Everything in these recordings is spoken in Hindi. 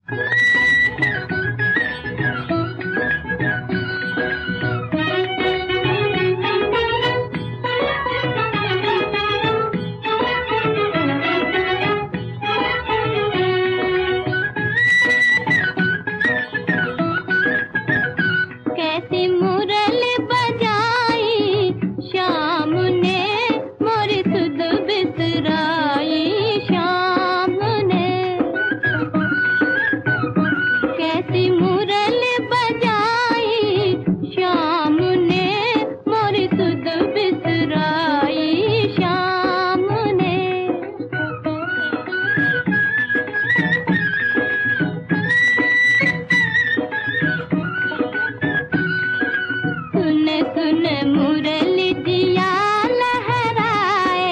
कैसी मुरली बजाई श्याम ने, मोरी सुध बिसराई श्याम ने। कैसी मुरली बजाई श्याम ने, मोरी सुध बिसराई श्याम ने। सुन सुन मुरली दिया लहराए,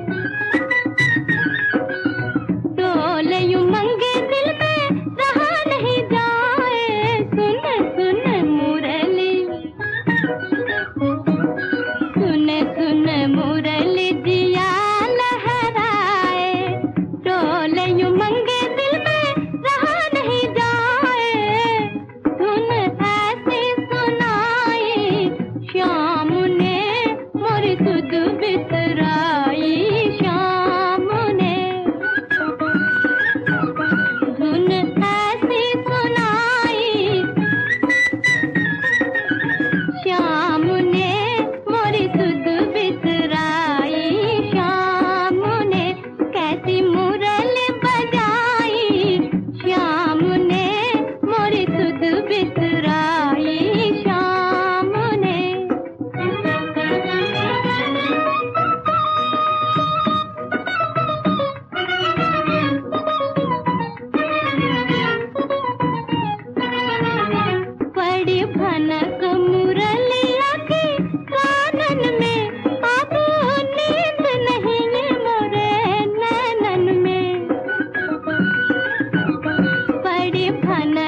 डोले उमंग दिल में रहा नहीं जाए। सुन सुन मुरली, सुन सुन मुरली दिया लहराए, डोले उमंग दिल में रहा नहीं जाए। धुन ऐसी सुनाई श्याम ने, मोरी सुध बिसराई श्याम ने। धुन ऐसी सुनाई श्याम ने, मोरी सुध बिसराई श्याम ने। कैसी मुरली बजाई श्याम ने, मोरी सुध बिसराई श्याम ने। बड़ी भनक मुरलिया की कानन में, अब नींद नहीं है मोरे नैनन में। बड़ी भनक